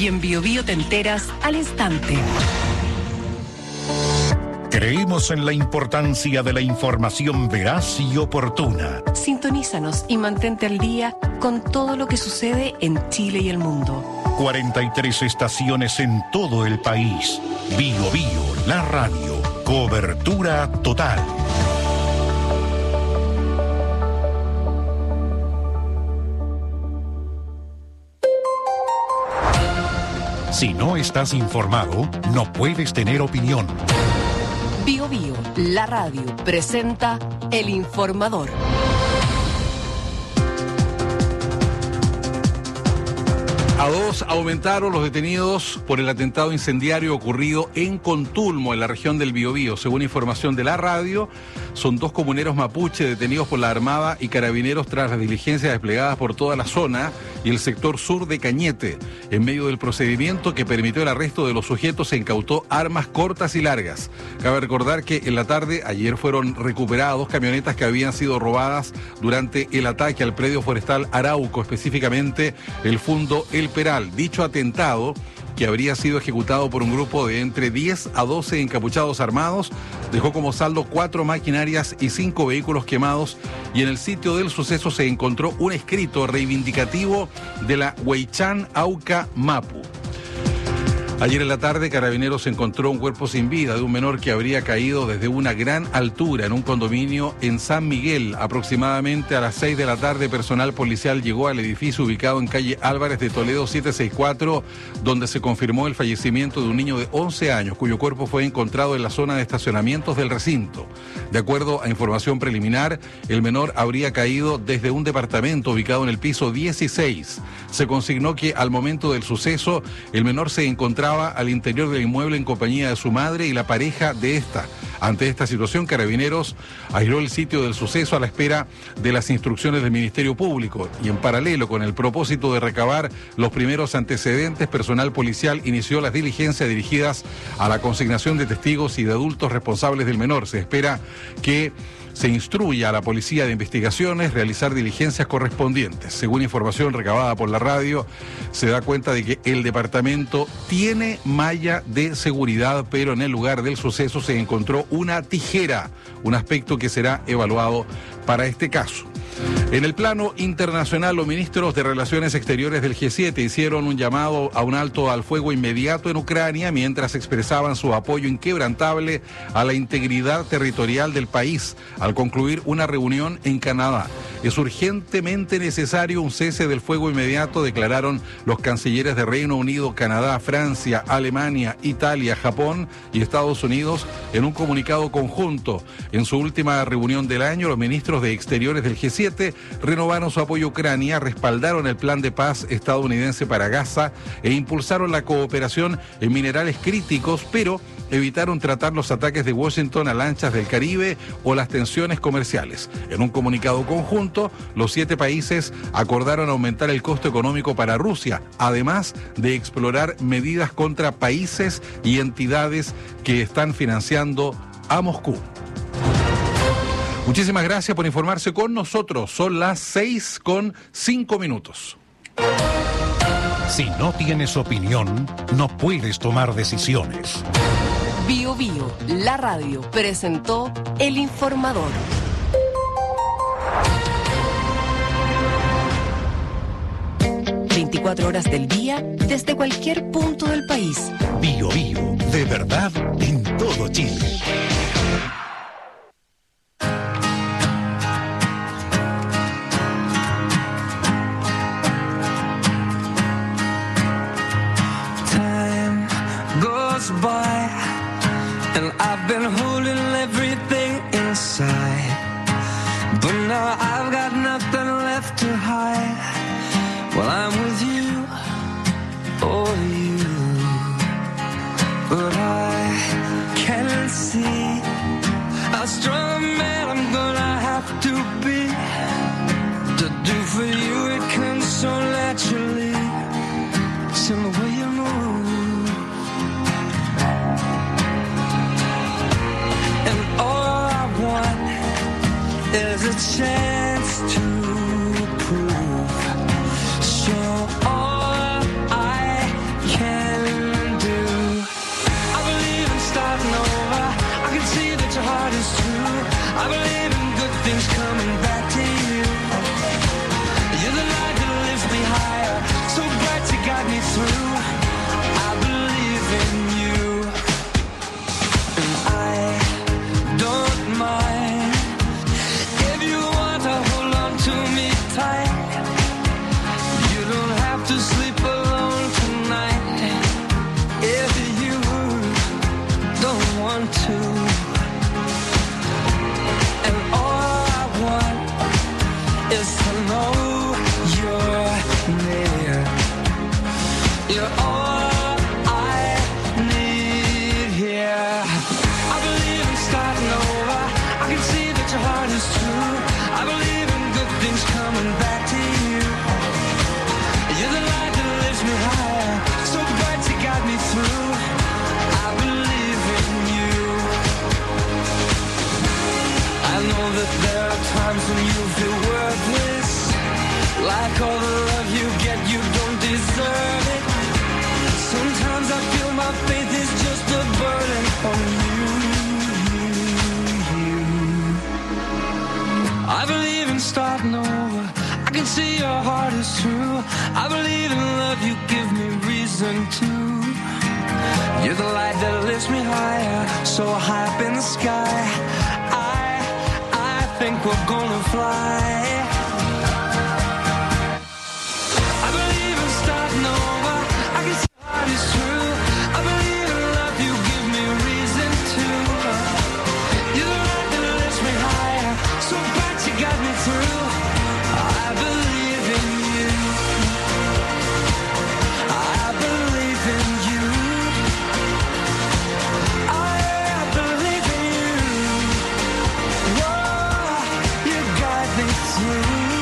Y en Biobío te enteras al instante. Creemos en la importancia de la información veraz y oportuna. Sintonízanos y mantente al día con todo lo que sucede en Chile y el mundo. 43 estaciones en todo el país. Biobío, la radio. Cobertura total. Si no estás informado, no puedes tener opinión. Biobío, la radio, presenta El Informador. A 2 aumentaron los detenidos por el atentado incendiario ocurrido en Contulmo, en la región del Biobío. Según información de la radio, son 2 comuneros mapuche detenidos por la Armada y Carabineros tras las diligencias desplegadas por toda la zona y el sector sur de Cañete. En medio del procedimiento que permitió el arresto de los sujetos, se incautó armas cortas y largas. Cabe recordar que en la tarde, ayer, fueron recuperadas 2 camionetas que habían sido robadas durante el ataque al predio forestal Arauco, específicamente el Fundo El Peral. Dicho atentado, que habría sido ejecutado por un grupo de entre 10 a 12 encapuchados armados, dejó como saldo 4 maquinarias y 5 vehículos quemados, y en el sitio del suceso se encontró un escrito reivindicativo de la Huaychán Auca Mapu. Ayer en la tarde, Carabineros encontró un cuerpo sin vida de un menor que habría caído desde una gran altura en un condominio en San Miguel. Aproximadamente a las 6 de la tarde, personal policial llegó al edificio ubicado en calle Álvarez de Toledo 764, donde se confirmó el fallecimiento de un niño de 11 años, cuyo cuerpo fue encontrado en la zona de estacionamientos del recinto. De acuerdo a información preliminar, el menor habría caído desde un departamento ubicado en el piso 16. Se consignó que al momento del suceso, el menor se encontraba al interior del inmueble en compañía de su madre y la pareja de esta. Ante esta situación, Carabineros aisló el sitio del suceso a la espera de las instrucciones del Ministerio Público, y en paralelo con el propósito de recabar los primeros antecedentes, personal policial inició las diligencias dirigidas a la consignación de testigos y de adultos responsables del menor. Se espera que se instruya a la Policía de Investigaciones realizar diligencias correspondientes. Según información recabada por la radio, se da cuenta de que el departamento tiene malla de seguridad, pero en el lugar del suceso se encontró una tijera, un aspecto que será evaluado para este caso. En el plano internacional, los ministros de Relaciones Exteriores del G7 hicieron un llamado a un alto al fuego inmediato en Ucrania mientras expresaban su apoyo inquebrantable a la integridad territorial del país al concluir una reunión en Canadá. Es urgentemente necesario un cese del fuego inmediato, declararon los cancilleres de Reino Unido, Canadá, Francia, Alemania, Italia, Japón y Estados Unidos en un comunicado conjunto. En su última reunión del año, los ministros de Exteriores del G7 renovaron su apoyo a Ucrania, respaldaron el plan de paz estadounidense para Gaza e impulsaron la cooperación en minerales críticos, pero evitaron tratar los ataques de Washington a lanchas del Caribe o las tensiones comerciales. En un comunicado conjunto, los 7 países acordaron aumentar el costo económico para Rusia, además de explorar medidas contra países y entidades que están financiando a Moscú. Muchísimas gracias por informarse con nosotros. Son las 6:05. Si no tienes opinión, no puedes tomar decisiones. Biobío, la radio, presentó El Informador. ...24 horas del día, desde cualquier punto del país. Biobío, de verdad, en todo Chile. By, and I've been holding everything inside, but now I've got nothing left to hide. Well, I'm with you, oh you, but I can't see how strong a man I'm gonna have to be to do for you. It comes so naturally, it's in the way you move. There's a chance to prove. So all I heart is true. I believe in good things coming back to you. You're the light that lifts me higher, so bright you got me through. I believe in you. I know that there are times when you feel worthless, like all the love you get, you don't deserve it. Sometimes I feel my faith is just a burden on you. I believe in starting over. I can see your heart is true. I believe in love, you give me reason to. You're the light that lifts me higher, so high up in the sky. I think we're gonna fly. I believe in starting over. I can see your heart is true. I believe in love, you give me reason to. You're the light that lifts me higher, so bright you got me through. I believe in you. I believe in you. I believe in you. Whoa, you got me through.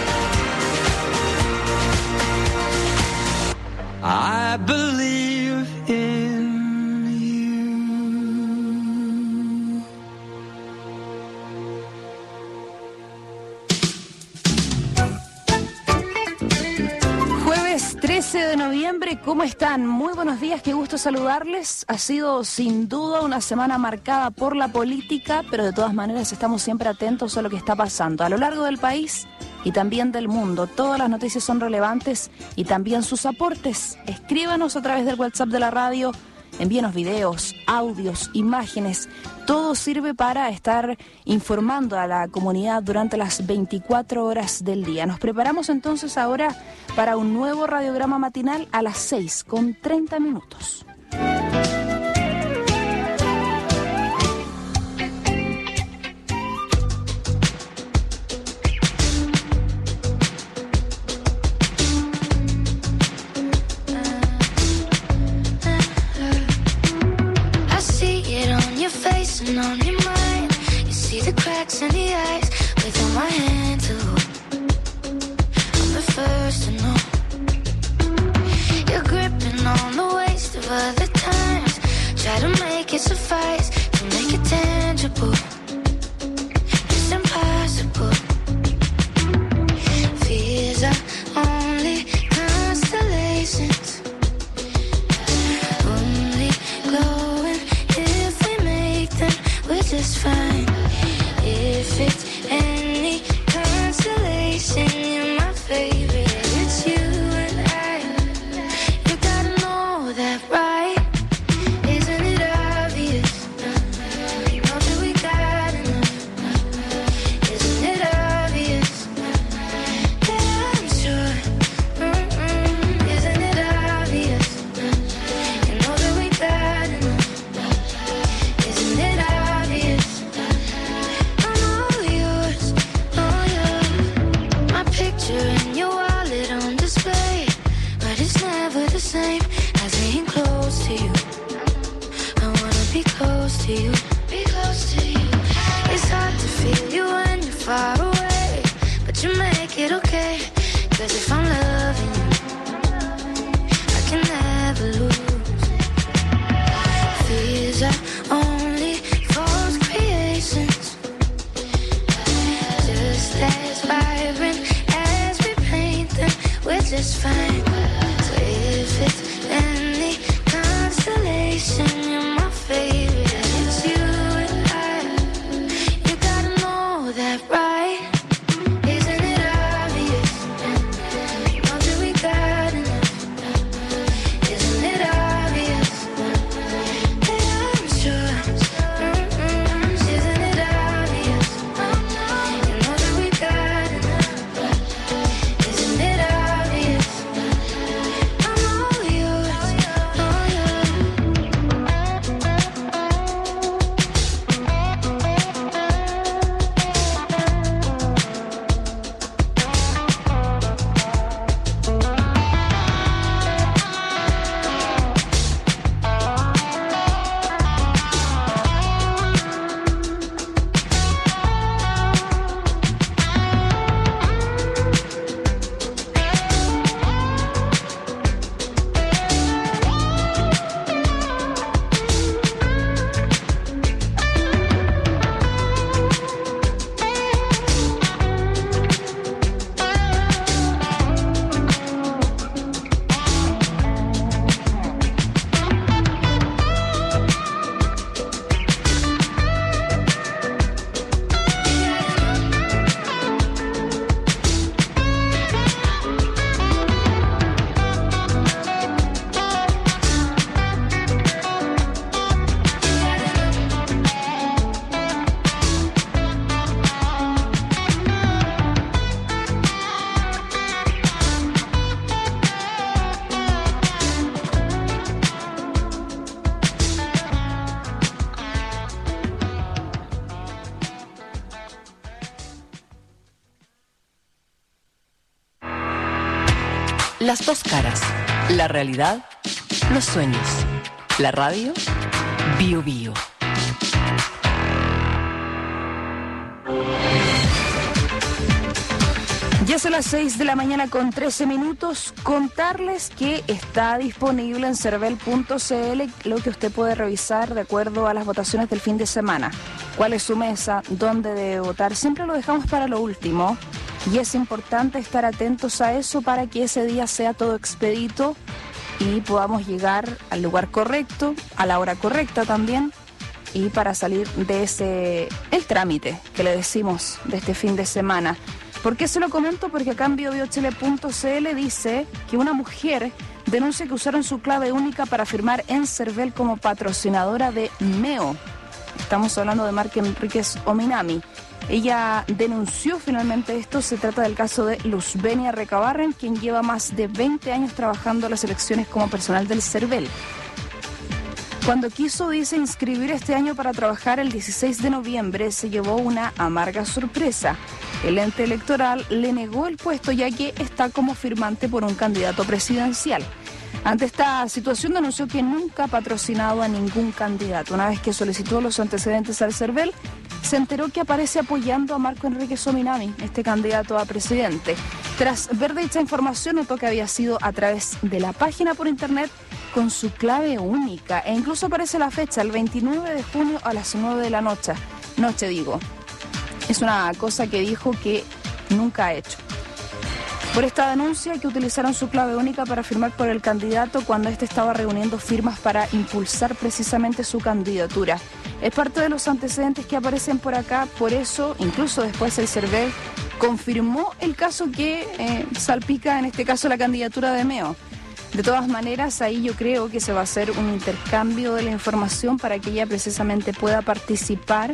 I believe in you. Jueves 13 de noviembre, ¿cómo están? Muy buenos días, qué gusto saludarles. Ha sido sin duda una semana marcada por la política, pero de todas maneras estamos siempre atentos a lo que está pasando a lo largo del país y también del mundo. Todas las noticias son relevantes y también sus aportes. Escríbanos a través del WhatsApp de la radio, envíenos videos, audios, imágenes. Todo sirve para estar informando a la comunidad durante las 24 horas del día. Nos preparamos entonces ahora para un nuevo radiograma matinal a las 6:30. And on your mind, you see the cracks in the eyes. Without my hand to hold, I'm the first to know. You're gripping on the waist of other times. Try to make it suffice, to make it tangible. It's impossible. Fears are only constellations, only glowing if we make them. We're just fine. If it's any consolation, you're my favorite. It's you and I. You gotta know that, right? Isn't it obvious? You know that we got enough. Isn't it obvious? Yeah, I'm sure. Isn't it obvious? You know that we got enough. Isn't it obvious? I'm all yours, all yours. My picture in your wallet on display, but it's never the same as being close to you. I wanna be close to you, be close to you. It's hard to feel you when you're far away, but you make it okay. 'Cause if I'm loving you, I can never lose. Fears are only false creations, just as vibrant as we paint them. We're just fine. So if it's any constellation, you're my favorite. It's you Las dos caras. La realidad, los sueños. La radio, Bio Bio. Ya son las 6 de la mañana con 13 minutos. Contarles que está disponible en cervel.cl lo que usted puede revisar de acuerdo a las votaciones del fin de semana. ¿Cuál es su mesa? ¿Dónde debe votar? Siempre lo dejamos para lo último y es importante estar atentos a eso para que ese día sea todo expedito y podamos llegar al lugar correcto, a la hora correcta también, y para salir de el trámite que le decimos de este fin de semana. ¿Por qué se lo comento? Porque acá en biobiochile.cl dice que una mujer denuncia que usaron su clave única para firmar en Cervel como patrocinadora de MEO. Estamos hablando de Marca Enríquez Ominami. Ella denunció finalmente esto. Se trata del caso de Luzbenia Recabarren, quien lleva más de 20 años trabajando en las elecciones como personal del Cervel. Cuando quiso, dice, inscribir este año para trabajar el 16 de noviembre, se llevó una amarga sorpresa. El ente electoral le negó el puesto ya que está como firmante por un candidato presidencial. Ante esta situación denunció que nunca ha patrocinado a ningún candidato. Una vez que solicitó los antecedentes al Cervel, se enteró que aparece apoyando a Marco Enríquez Ominami, este candidato a presidente. Tras ver dicha información, notó que había sido a través de la página por internet con su clave única. E incluso aparece la fecha, el 29 de junio a las 9 de la noche. Es una cosa que dijo que nunca ha hecho. Por esta denuncia que utilizaron su clave única para firmar por el candidato cuando éste estaba reuniendo firmas para impulsar precisamente su candidatura. Es parte de los antecedentes que aparecen por acá, por eso, incluso después el Cervel confirmó el caso que salpica, en este caso, la candidatura de MEO. De todas maneras, ahí yo creo que se va a hacer un intercambio de la información para que ella precisamente pueda participar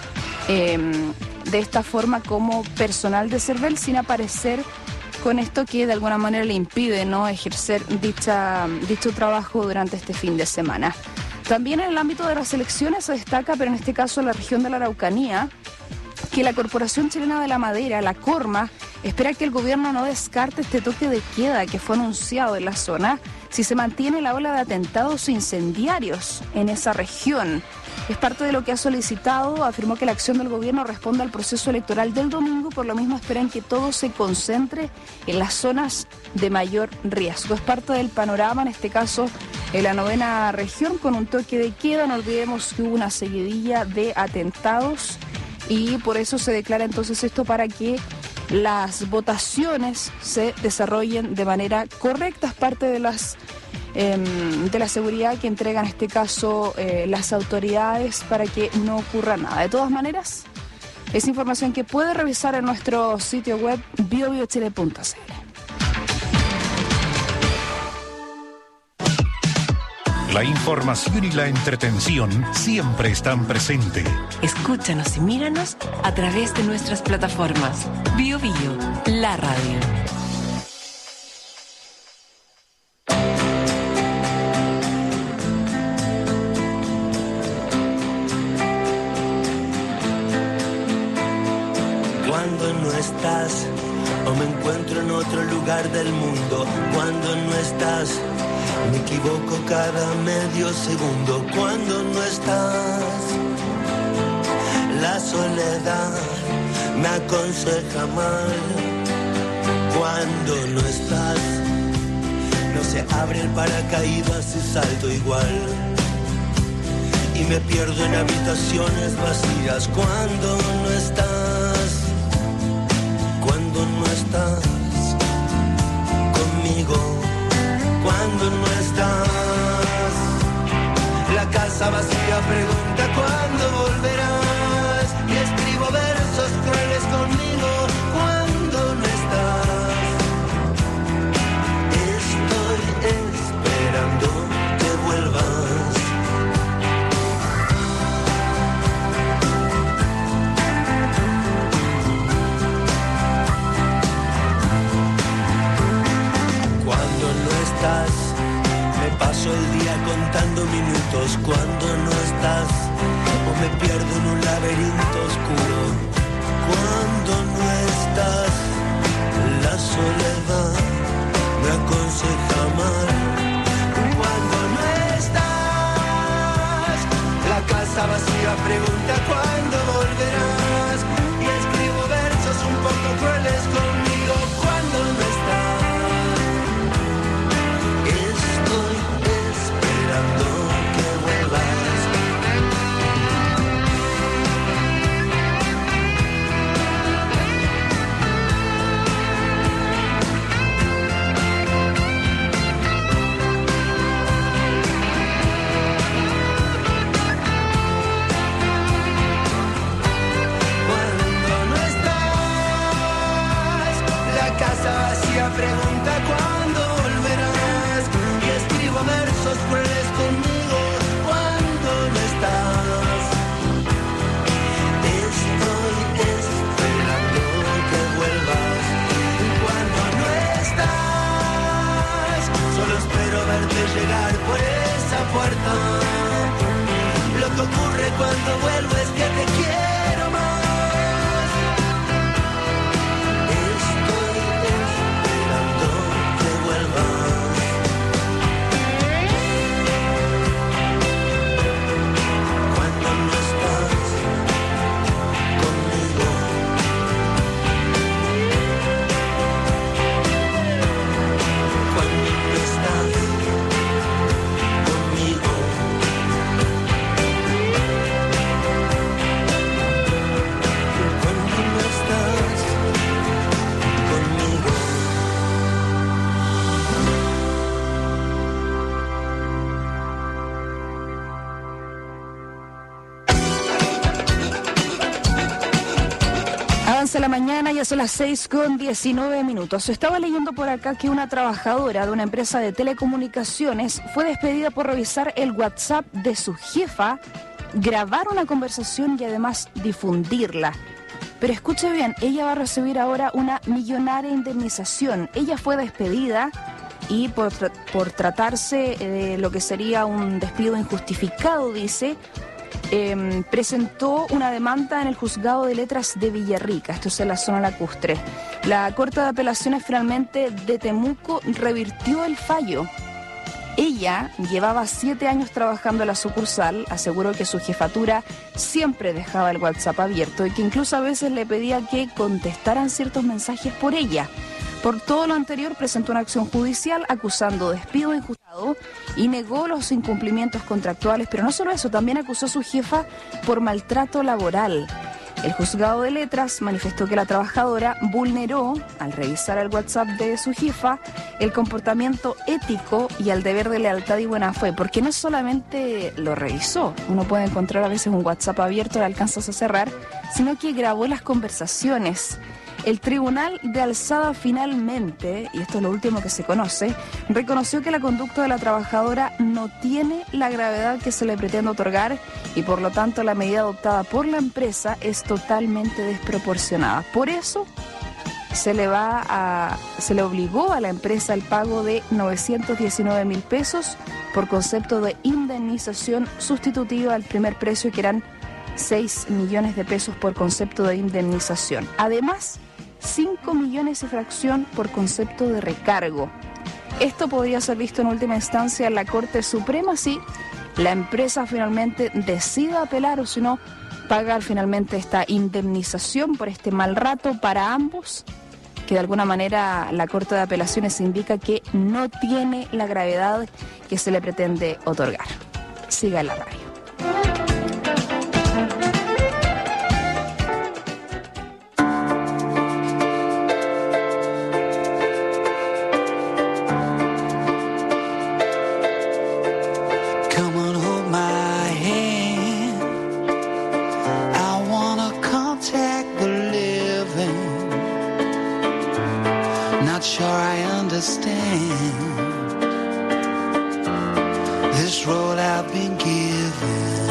de esta forma como personal de Cervel sin aparecer con esto que de alguna manera le impide no ejercer dicho trabajo durante este fin de semana. También en el ámbito de las elecciones se destaca, pero en este caso en la región de la Araucanía, que la Corporación Chilena de la Madera, la CORMA, espera que el gobierno no descarte este toque de queda que fue anunciado en la zona si se mantiene la ola de atentados incendiarios en esa región. Es parte de lo que ha solicitado. Afirmó que la acción del gobierno responde al proceso electoral del domingo, por lo mismo esperan que todo se concentre en las zonas de mayor riesgo. Es parte del panorama, en este caso en la 9ª región, con un toque de queda. No olvidemos que hubo una seguidilla de atentados y por eso se declara entonces esto para que las votaciones se desarrollen de manera correcta. Es parte de la seguridad que entregan en este caso las autoridades para que no ocurra nada. De todas maneras, es información que puede revisar en nuestro sitio web biobiochile.cl. La información y la entretención siempre están presentes. Escúchanos y míranos a través de nuestras plataformas. Bio Bio, la radio. Cuando no estás o me encuentro en otro lugar del mundo, cuando no estás me equivoco cada medio segundo. Cuando no estás, la soledad me aconseja mal. Cuando no estás, no se abre el paracaídas y salto igual. Y me pierdo en habitaciones vacías. Cuando no estás, cuando no estás conmigo. Cuando no estás, la casa vacía pregunta cuándo volverás. Y escribo versos crueles conmigo. Cuando no estás, estoy esperando que vuelvas. Me paso el día contando minutos. Cuando no estás, o me pierdo en un laberinto oscuro. Cuando no estás, la soledad me aconseja amar. Cuando no estás, la casa vacía pregunta cuándo volverás. Y escribo versos un poco crueles conmigo cuando no estás. Estoy esperando que vuelvas. Pregunta cuándo volverás. Y escribo versos crueles conmigo cuando no estás. Estoy esperando que vuelvas. Cuando no estás, solo espero verte llegar por esa puerta. Lo que ocurre cuando vuelvo es que te quiero más. De la mañana, ya son las 6:19. Estaba leyendo por acá que una trabajadora de una empresa de telecomunicaciones fue despedida por revisar el WhatsApp de su jefa, grabar una conversación y además difundirla. Pero escuche bien, ella va a recibir ahora una millonaria indemnización. Ella fue despedida y por tratarse de lo que sería un despido injustificado, dice, presentó una demanda en el Juzgado de Letras de Villarrica, esto es en la zona lacustre. La Corte de Apelaciones finalmente de Temuco revirtió el fallo. Ella llevaba 7 años trabajando en la sucursal, aseguró que su jefatura siempre dejaba el WhatsApp abierto y que incluso a veces le pedía que contestaran ciertos mensajes por ella. Por todo lo anterior, presentó una acción judicial acusando despido injustificado y negó los incumplimientos contractuales, pero no solo eso, también acusó a su jefa por maltrato laboral. El Juzgado de Letras manifestó que la trabajadora vulneró, al revisar el WhatsApp de su jefa, el comportamiento ético y el deber de lealtad y buena fe, porque no solamente lo revisó, uno puede encontrar a veces un WhatsApp abierto, le alcanzas a cerrar, sino que grabó las conversaciones. El Tribunal de Alzada finalmente, y esto es lo último que se conoce, reconoció que la conducta de la trabajadora no tiene la gravedad que se le pretende otorgar y por lo tanto la medida adoptada por la empresa es totalmente desproporcionada. Por eso se le obligó a la empresa el pago de 919.000 pesos por concepto de indemnización sustitutiva al primer precio, que eran 6 millones de pesos por concepto de indemnización. Además, 5 millones y fracción por concepto de recargo. Esto podría ser visto en última instancia en la Corte Suprema si la empresa finalmente decide apelar o si no, pagar finalmente esta indemnización por este mal rato para ambos, que de alguna manera la Corte de Apelaciones indica que no tiene la gravedad que se le pretende otorgar. Siga en la radio. This road I've been given,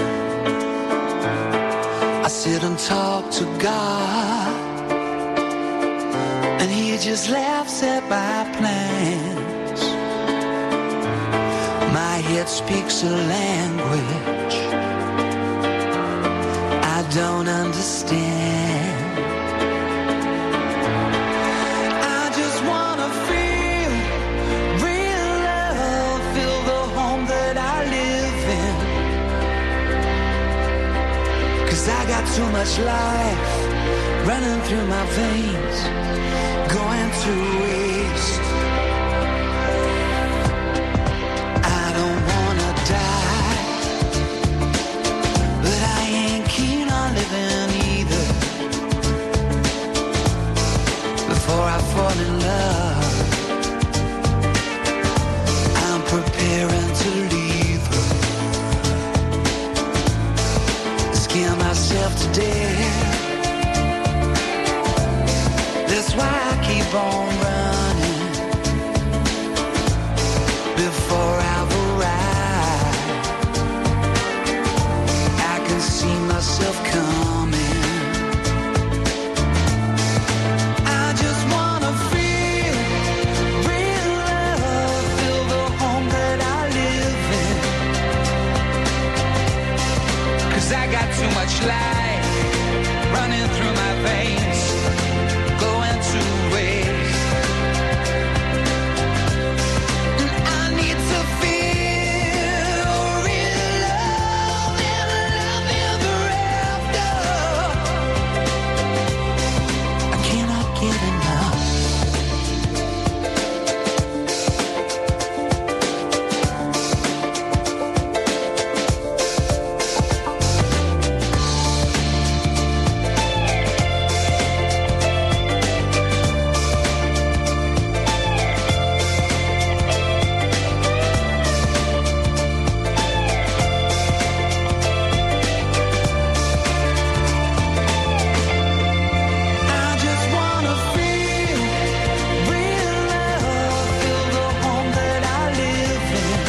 I sit and talk to God, and He just laughs at my plans. My head speaks a language I don't understand. I just wanna feel got too much life running through my veins, going to waste. I don't wanna die, but I ain't keen on living either. Before I fall in love, I'm preparing to leave her. Scare myself to death. That's why I keep on running before I've arrived. I can see myself coming. I just wanna feel real love, feel the home that I live in. 'Cause I got too much life running through my veins, going to waste. And I need to feel real love and love ever after. I cannot get enough. I just wanna feel real love, feel the home that I live in.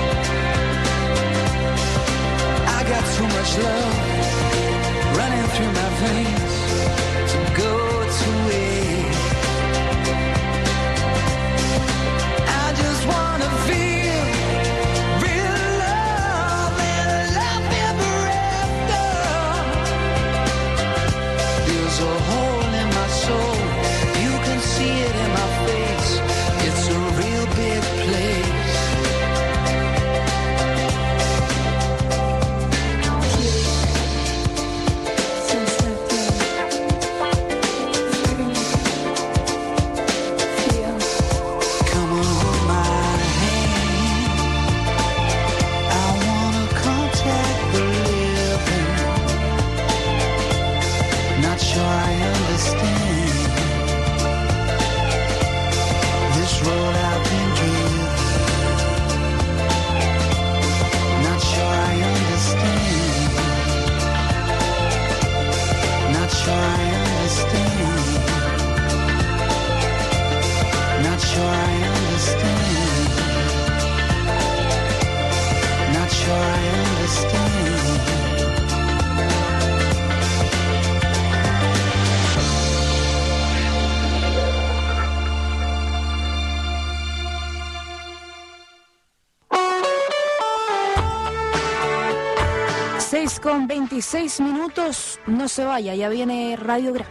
I got too much love running through my veins to go to waste. I just wanna feel real love and love ever after. There's a hole in my soul, you can see it in my face. It's a real big place. Come on, hold my hand. I wanna contact the living. Not sure I understand this road I've been given. Not sure I understand. Not sure I understand. Not sure I understand. Not sure I understand. Con 26 minutos, no se vaya, ya viene Radiograma.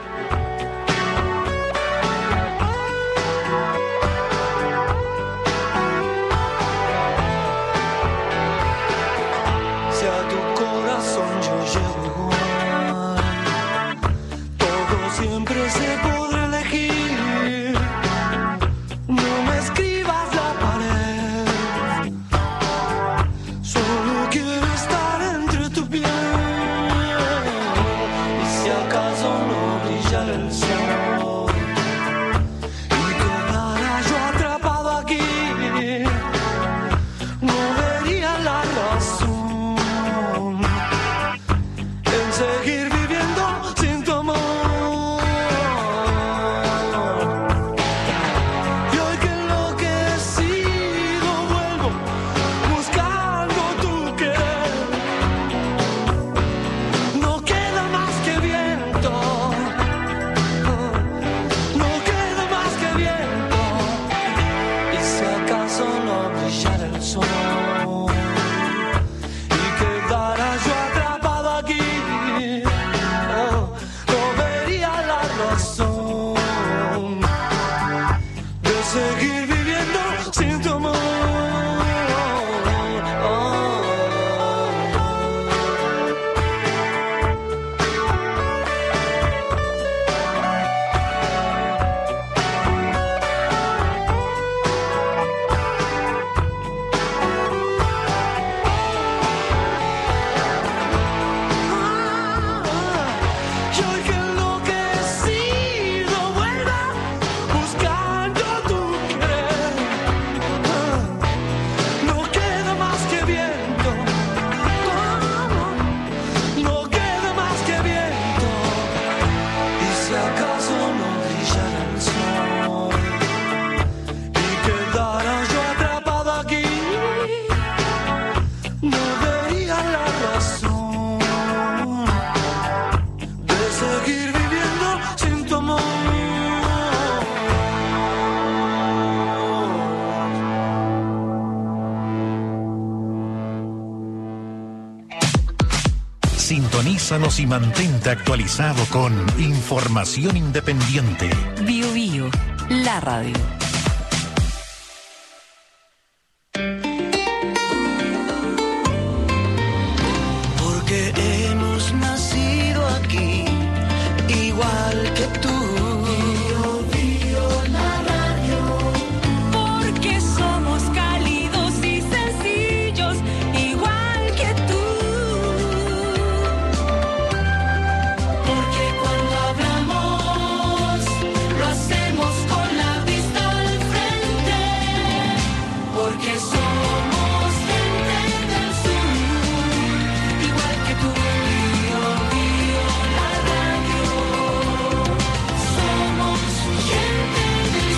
Si a tu corazón yo llego igual, todo siempre se podrá elegir. No me escribas la pared, solo quiero estar entre tu piel. Y si acaso no brillara el sol y quedara yo atrapado aquí, no vería la razón en seguir viviendo sin tu amor. Y hoy que enloquecido vuelvo buscando tu querer, no queda más que viento Sintonízanos y mantente actualizado con información independiente. Bio Bio, la radio. Porque hemos nacido aquí, igual que tú. Bio Bio, la radio. Porque somos cálidos y sencillos, igual que tú. Porque cuando hablamos, lo hacemos con la vista al frente. Porque somos gente del sur, igual que tú. Bio Bio, la radio. Somos gente del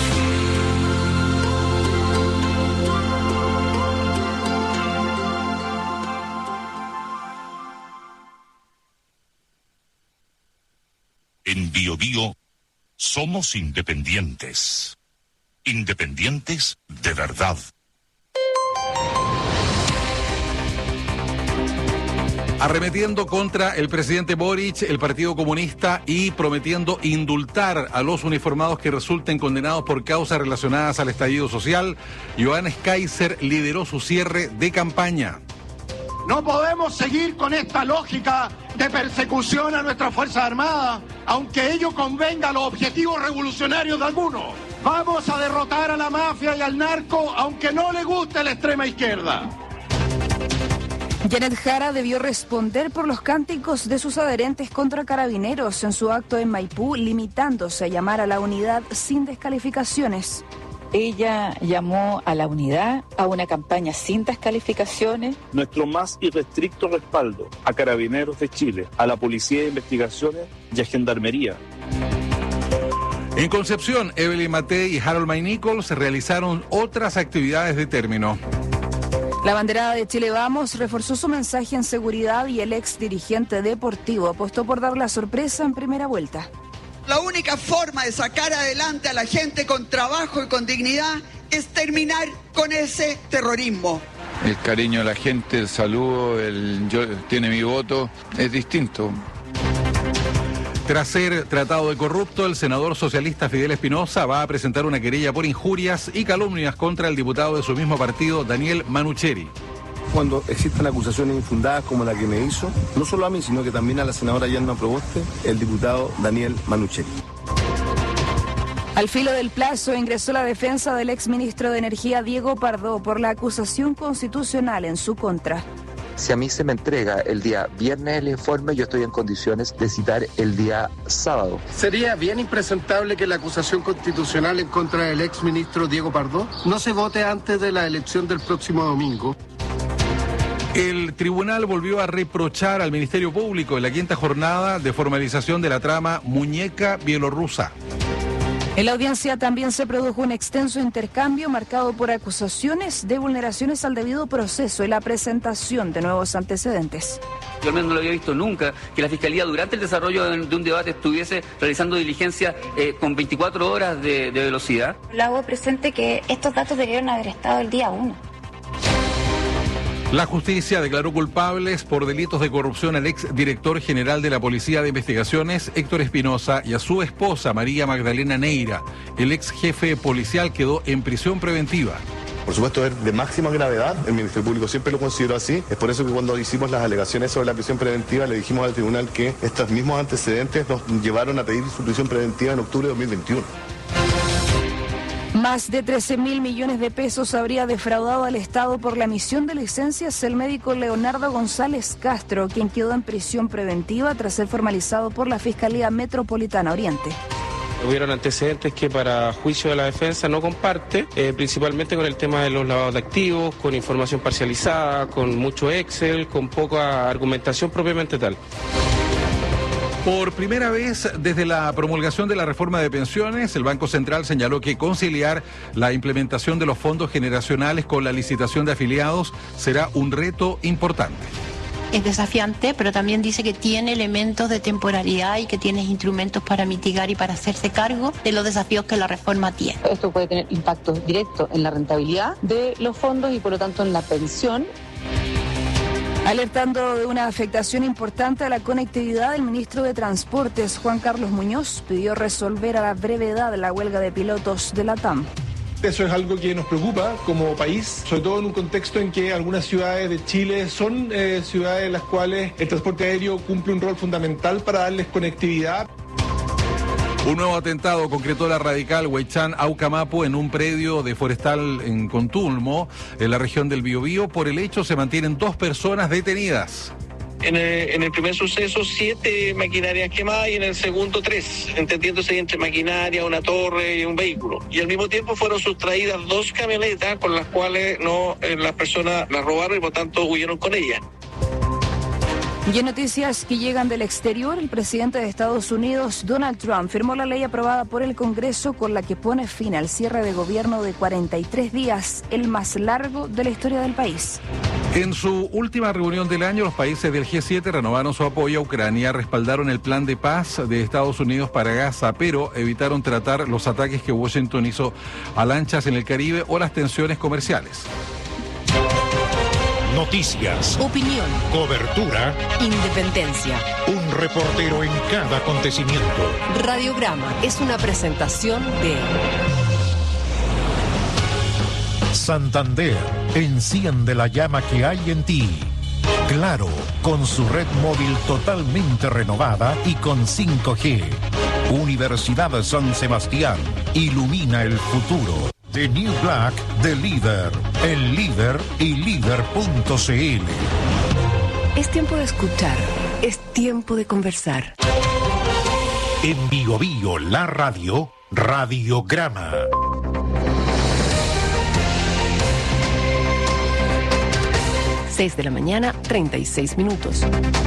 En Bio Bio somos independientes. Independientes de verdad. Arremetiendo contra el presidente Boric, el Partido Comunista, y prometiendo indultar a los uniformados que resulten condenados por causas relacionadas al estallido social, Johannes Kaiser lideró su cierre de campaña. No podemos seguir con esta lógica de persecución a nuestras Fuerzas Armadas, aunque ello convenga a los objetivos revolucionarios de algunos. Vamos a derrotar a la mafia y al narco, aunque no le guste la extrema izquierda. Janet Jara debió responder por los cánticos de sus adherentes contra carabineros en su acto en Maipú, limitándose a llamar a la unidad sin descalificaciones. Ella llamó a la unidad, a una campaña sin descalificaciones. Nuestro más irrestricto respaldo a Carabineros de Chile, a la Policía de Investigaciones y a Gendarmería. En Concepción, Evelyn Matei y Harold May Nichols realizaron otras actividades de término. La banderada de Chile Vamos reforzó su mensaje en seguridad y el ex dirigente deportivo apostó por dar la sorpresa en primera vuelta. La única forma de sacar adelante a la gente con trabajo y con dignidad es terminar con ese terrorismo. El cariño de la gente, el saludo, yo tiene mi voto, es distinto. Tras ser tratado de corrupto, el senador socialista Fidel Espinosa va a presentar una querella por injurias y calumnias contra el diputado de su mismo partido, Daniel Manucheri. Cuando existen acusaciones infundadas como la que me hizo, no solo a mí, sino que también a la senadora Yanna Proboste, el diputado Daniel Manucheri. Al filo del plazo ingresó la defensa del exministro de Energía Diego Pardo por la acusación constitucional en su contra. Si a mí se me entrega el día viernes el informe, yo estoy en condiciones de citar el día sábado. ¿Sería bien impresentable que la acusación constitucional en contra del exministro Diego Pardo no se vote antes de la elección del próximo domingo? El tribunal volvió a reprochar al Ministerio Público en la quinta jornada de formalización de la trama Muñeca Bielorrusa. En la audiencia también se produjo un extenso intercambio marcado por acusaciones de vulneraciones al debido proceso y la presentación de nuevos antecedentes. Yo al menos no lo había visto nunca, que la Fiscalía durante el desarrollo de un debate estuviese realizando diligencia con 24 horas de velocidad. Le hago presente que estos datos debieron haber estado el día 1. La justicia declaró culpables por delitos de corrupción al exdirector general de la Policía de Investigaciones, Héctor Espinosa, y a su esposa, María Magdalena Neira. El ex jefe policial quedó en prisión preventiva. Por supuesto, es de máxima gravedad, el Ministerio Público siempre lo consideró así, es por eso que cuando hicimos las alegaciones sobre la prisión preventiva le dijimos al tribunal que estos mismos antecedentes nos llevaron a pedir su prisión preventiva en octubre de 2021. Más de 13.000 millones de pesos habría defraudado al Estado por la emisión de licencias el médico Leonardo González Castro, quien quedó en prisión preventiva tras ser formalizado por la Fiscalía Metropolitana Oriente. Hubieron antecedentes que para juicio de la defensa no comparte, principalmente con el tema de los lavados de activos, con información parcializada, con mucho Excel, con poca argumentación propiamente tal. Por primera vez desde la promulgación de la reforma de pensiones, el Banco Central señaló que conciliar la implementación de los fondos generacionales con la licitación de afiliados será un reto importante. Es desafiante, pero también dice que tiene elementos de temporalidad y que tiene instrumentos para mitigar y para hacerse cargo de los desafíos que la reforma tiene. Esto puede tener impactos directos en la rentabilidad de los fondos y por lo tanto en la pensión. Alertando de una afectación importante a la conectividad, el ministro de Transportes, Juan Carlos Muñoz, pidió resolver a la brevedad la huelga de pilotos de la TAM. Eso es algo que nos preocupa como país, sobre todo en un contexto en que algunas ciudades de Chile son ciudades en las cuales el transporte aéreo cumple un rol fundamental para darles conectividad. Un nuevo atentado concretó la radical Huaychán Aucamapu en un predio de forestal en Contulmo, en la región del Biobío. Por el hecho se mantienen 2 personas detenidas. En el primer suceso 7 maquinarias quemadas y en el segundo 3, entendiéndose entre maquinaria, una torre y un vehículo. Y al mismo tiempo fueron sustraídas 2 camionetas con las cuales las personas las robaron y por tanto huyeron con ellas. Y en noticias que llegan del exterior, el presidente de Estados Unidos, Donald Trump, firmó la ley aprobada por el Congreso con la que pone fin al cierre de gobierno de 43 días, el más largo de la historia del país. En su última reunión del año, los países del G7 renovaron su apoyo a Ucrania, respaldaron el plan de paz de Estados Unidos para Gaza, pero evitaron tratar los ataques que Washington hizo a lanchas en el Caribe o las tensiones comerciales. Noticias, opinión, cobertura, independencia. Un reportero en cada acontecimiento. Radiograma es una presentación de Santander, enciende la llama que hay en ti. Claro, con su red móvil totalmente renovada y con 5G. Universidad San Sebastián, ilumina el futuro. The New Black de Líder, el líder y líder.cl. Es tiempo de escuchar, es tiempo de conversar. En Bio Bio, la radio, Radiograma. De la mañana, 36 minutos.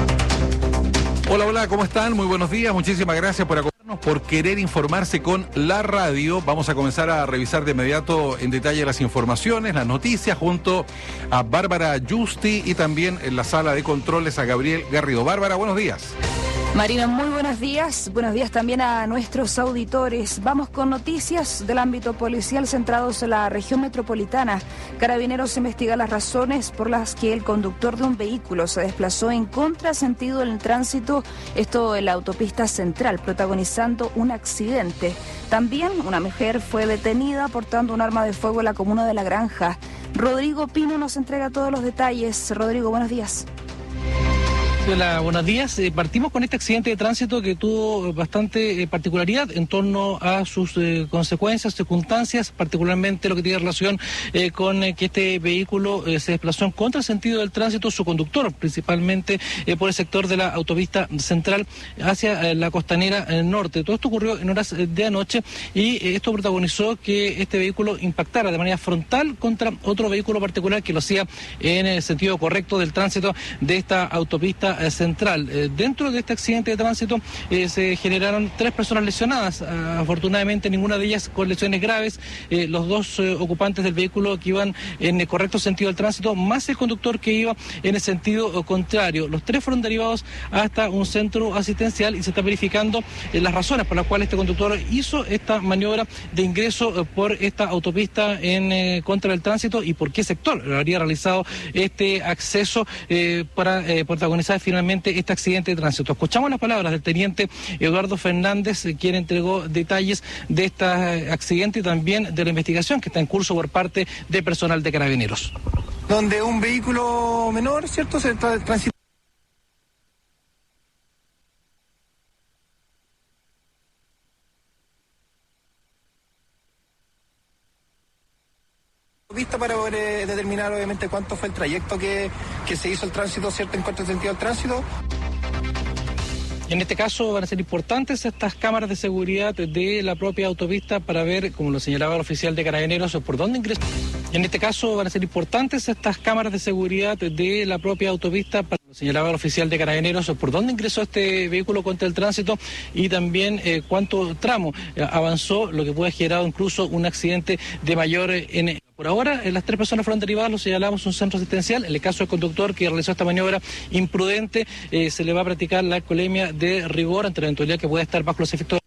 Hola, ¿cómo están? Muy buenos días, muchísimas gracias por acompañarnos, por querer informarse con la radio. Vamos a comenzar a revisar de inmediato en detalle las informaciones, las noticias, junto a Bárbara Justi y también en la sala de controles a Gabriel Garrido. Bárbara, buenos días. Marina, muy buenos días. Buenos días también a nuestros auditores. Vamos con noticias del ámbito policial centrados en la región metropolitana. Carabineros investiga las razones por las que el conductor de un vehículo se desplazó en contrasentido en el tránsito, esto en la autopista central, protagonizando un accidente. También una mujer fue detenida portando un arma de fuego en la comuna de La Granja. Rodrigo Pino nos entrega todos los detalles. Rodrigo, buenos días. Hola, buenos días. Partimos con este accidente de tránsito que tuvo bastante particularidad en torno a sus consecuencias, circunstancias, particularmente lo que tiene relación con que este vehículo se desplazó en contrasentido del tránsito, su conductor, principalmente por el sector de la autopista central hacia la costanera norte. Todo esto ocurrió en horas de anoche y esto protagonizó que este vehículo impactara de manera frontal contra otro vehículo particular que lo hacía en el sentido correcto del tránsito de esta autopista central. Dentro de este accidente de tránsito se generaron 3 personas lesionadas, afortunadamente ninguna de ellas con lesiones graves, los 2 ocupantes del vehículo que iban en el correcto sentido del tránsito, más el conductor que iba en el sentido contrario. Los 3 fueron derivados hasta un centro asistencial y se está verificando las razones por las cuales este conductor hizo esta maniobra de ingreso por esta autopista en contra del tránsito y por qué sector habría realizado este acceso para protagonizar finalmente este accidente de tránsito. Escuchamos las palabras del teniente Eduardo Fernández, quien entregó detalles de este accidente y también de la investigación que está en curso por parte de personal de Carabineros. Donde un vehículo menor, ¿cierto?, se transita para poder determinar obviamente cuánto fue el trayecto que se hizo el tránsito, ¿cierto?, en contrasentido al tránsito. En este caso van a ser importantes estas cámaras de seguridad de la propia autopista para ver, como lo señalaba el oficial de Carabineros, por dónde ingresó. En este caso van a ser importantes estas cámaras de seguridad de la propia autopista para señalaba el oficial de Carabineros por dónde ingresó este vehículo contra el tránsito y también cuánto tramo avanzó, lo que puede haber generado incluso un accidente de mayor en. Por ahora, las 3 personas fueron derivadas, lo señalamos, un centro asistencial. En el caso del conductor que realizó esta maniobra imprudente, se le va a practicar la alcoholemia de rigor ante la eventualidad que pueda estar bajo los efectos.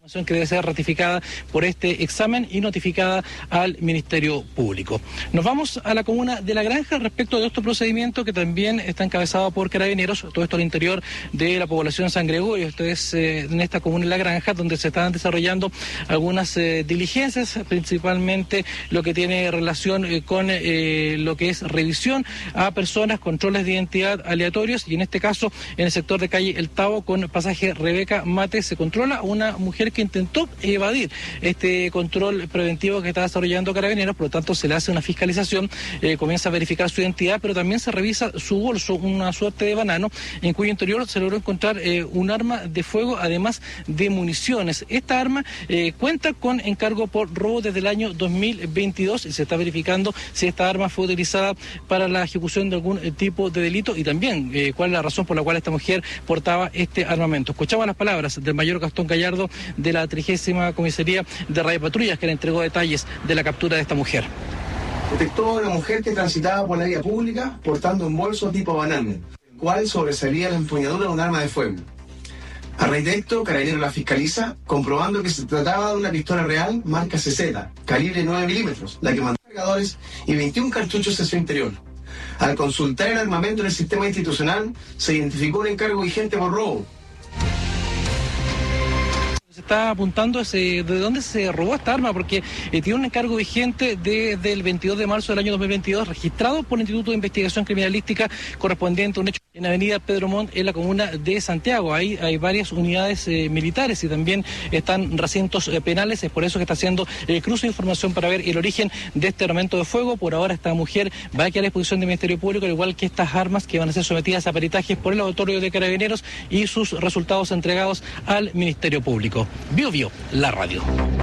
Que debe ser ratificada por este examen y notificada al Ministerio Público. Nos vamos a la comuna de La Granja respecto de este procedimiento que también está encabezado por Carabineros, todo esto al interior de la población San Gregorio. Esto es en esta comuna de La Granja, donde se están desarrollando algunas diligencias, principalmente lo que tiene relación con lo que es revisión a personas, controles de identidad aleatorios, y en este caso en el sector de calle El Tavo con pasaje Rebeca Mate se controla a una mujer que intentó evadir este control preventivo que está desarrollando Carabineros. Por lo tanto se le hace una fiscalización, comienza a verificar su identidad, pero también se revisa su bolso, una suerte de banano, en cuyo interior se logró encontrar un arma de fuego, además de municiones. Esta arma cuenta con encargo por robo desde el año 2022 y se está verificando si esta arma fue utilizada para la ejecución de algún tipo de delito y también cuál es la razón por la cual esta mujer portaba este armamento. Escuchamos las palabras del mayor Gastón Gallardo de la 30ª Comisaría de Radiopatrullas, que le entregó detalles de la captura de esta mujer. Detectó a una mujer que transitaba por la vía pública portando un bolso tipo banano, el cual sobresalía la empuñadura de un arma de fuego. A raíz de esto, Carabineros la fiscaliza, comprobando que se trataba de una pistola real marca CZ, calibre 9 milímetros, la que mandó cargadores y 21 cartuchos en su interior. Al consultar el armamento en el sistema institucional, se identificó un encargo vigente por robo. Se está apuntando de dónde se robó esta arma, porque tiene un encargo vigente desde el 22 de marzo del año 2022, registrado por el Instituto de Investigación Criminalística, correspondiente a un hecho en Avenida Pedro Montt, en la comuna de Santiago. Ahí hay varias unidades militares y también están recintos penales. Es por eso que está haciendo cruce de información para ver el origen de este armamento de fuego. Por ahora esta mujer va a quedar a disposición del Ministerio Público, al igual que estas armas que van a ser sometidas a peritajes por el laboratorio de Carabineros y sus resultados entregados al Ministerio Público. Bio Bio, la radio.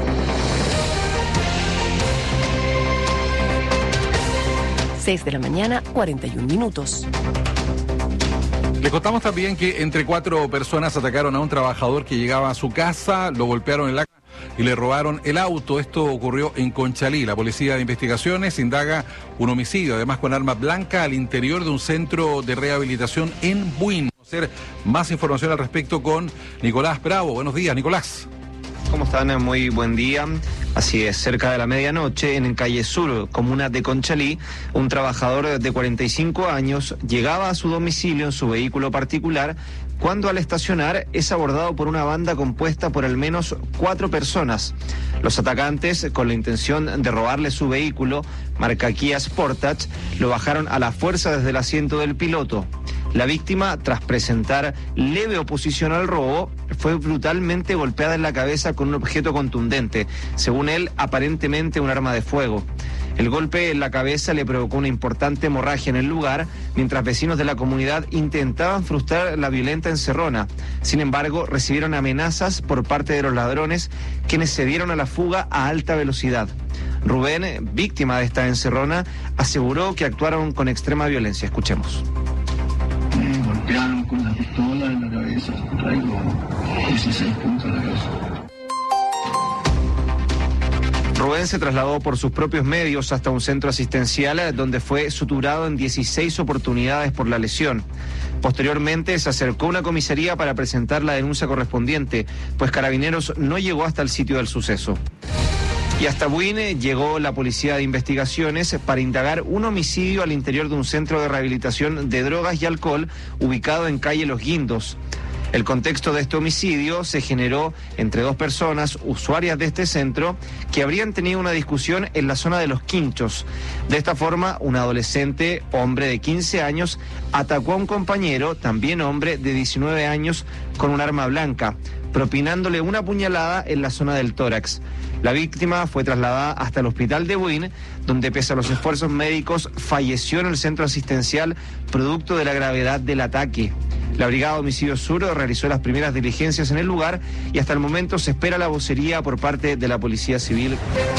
Seis de la mañana, 41 minutos. Les contamos también que entre 4 personas atacaron a un trabajador que llegaba a su casa, lo golpearon en la cara y le robaron el auto. Esto ocurrió en Conchalí. La Policía de Investigaciones indaga un homicidio, además con arma blanca, al interior de un centro de rehabilitación en Buin. Conocer más información al respecto con Nicolás Bravo. Buenos días, Nicolás. ¿Cómo están? Muy buen día. Así es, cerca de la medianoche, en Calle Sur, comuna de Conchalí, un trabajador de 45 años llegaba a su domicilio en su vehículo particular cuando al estacionar es abordado por una banda compuesta por al menos 4 personas. Los atacantes, con la intención de robarle su vehículo, marca Kia Sportage, lo bajaron a la fuerza desde el asiento del piloto. La víctima, tras presentar leve oposición al robo, fue brutalmente golpeada en la cabeza con un objeto contundente, según él, aparentemente un arma de fuego. El golpe en la cabeza le provocó una importante hemorragia en el lugar, mientras vecinos de la comunidad intentaban frustrar la violenta encerrona. Sin embargo, recibieron amenazas por parte de los ladrones, quienes se dieron a la fuga a alta velocidad. Rubén, víctima de esta encerrona, aseguró que actuaron con extrema violencia. Escuchemos. Me golpearon con la pistola en la cabeza, traigo 16 puntos en la cabeza. Rubén se trasladó por sus propios medios hasta un centro asistencial donde fue suturado en 16 oportunidades por la lesión. Posteriormente se acercó a una comisaría para presentar la denuncia correspondiente, pues Carabineros no llegó hasta el sitio del suceso. Y hasta Buin llegó la Policía de Investigaciones para indagar un homicidio al interior de un centro de rehabilitación de drogas y alcohol ubicado en calle Los Guindos. El contexto de este homicidio se generó entre 2 personas usuarias de este centro que habrían tenido una discusión en la zona de Los Quinchos. De esta forma, un adolescente, hombre de 15 años, atacó a un compañero, también hombre de 19 años, con un arma blanca, propinándole una puñalada en la zona del tórax. La víctima fue trasladada hasta el hospital de Buin, donde pese a los esfuerzos médicos falleció en el centro asistencial producto de la gravedad del ataque. La Brigada Homicidio Sur realizó las primeras diligencias en el lugar y hasta el momento se espera la vocería por parte de la Policía Civil.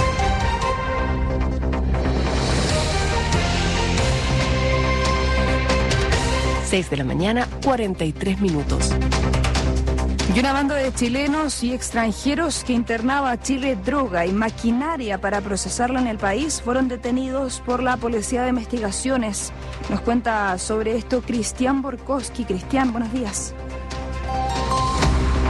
Seis de la mañana, 43 minutos. Y una banda de chilenos y extranjeros que internaba a Chile droga y maquinaria para procesarla en el país fueron detenidos por la Policía de Investigaciones. Nos cuenta sobre esto Cristian Borkowski. Cristian, buenos días.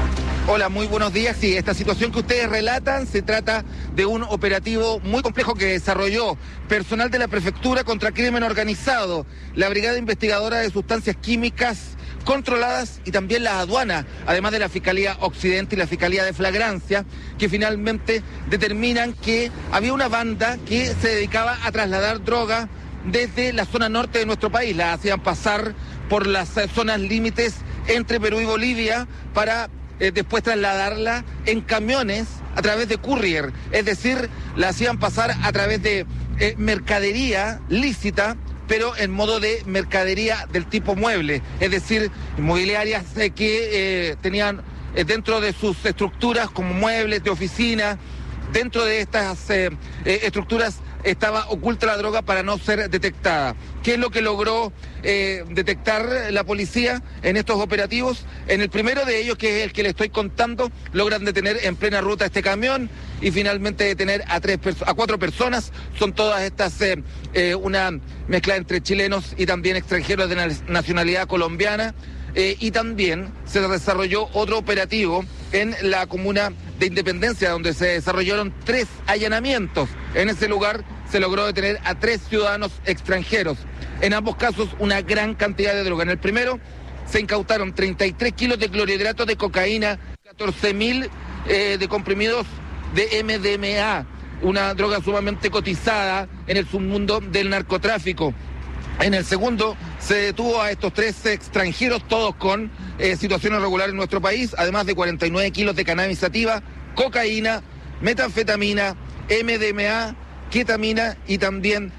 Hola, muy buenos días. Sí, esta situación que ustedes relatan se trata de un operativo muy complejo que desarrolló personal de la Prefectura contra Crimen Organizado, la Brigada Investigadora de Sustancias Químicas Controladas y también la aduana, además de la Fiscalía Occidente y la Fiscalía de Flagrancia, que finalmente determinan que había una banda que se dedicaba a trasladar droga desde la zona norte de nuestro país. La hacían pasar por las zonas límites entre Perú y Bolivia para después trasladarla en camiones a través de courier, es decir, la hacían pasar a través de mercadería lícita, pero en modo de mercadería del tipo mueble, es decir, inmobiliarias que tenían dentro de sus estructuras como muebles de oficina. Dentro de estas estructuras estaba oculta la droga para no ser detectada. ¿Qué es lo que logró detectar la policía en estos operativos? En el primero de ellos, que es el que le estoy contando, logran detener en plena ruta este camión y finalmente detener a 4 personas. Son todas estas una mezcla entre chilenos y también extranjeros de nacionalidad colombiana. Y también se desarrolló otro operativo en la comuna de Independencia, donde se desarrollaron 3 allanamientos. En ese lugar se logró detener a 3 ciudadanos extranjeros. En ambos casos, una gran cantidad de droga. En el primero se incautaron 33 kilos de clorhidratos de cocaína, 14.000 de comprimidos de MDMA, una droga sumamente cotizada en el submundo del narcotráfico. En el segundo se detuvo a estos 3 extranjeros, todos con situación irregular en nuestro país, además de 49 kilos de cannabis sativa, cocaína, metanfetamina, MDMA, ketamina y también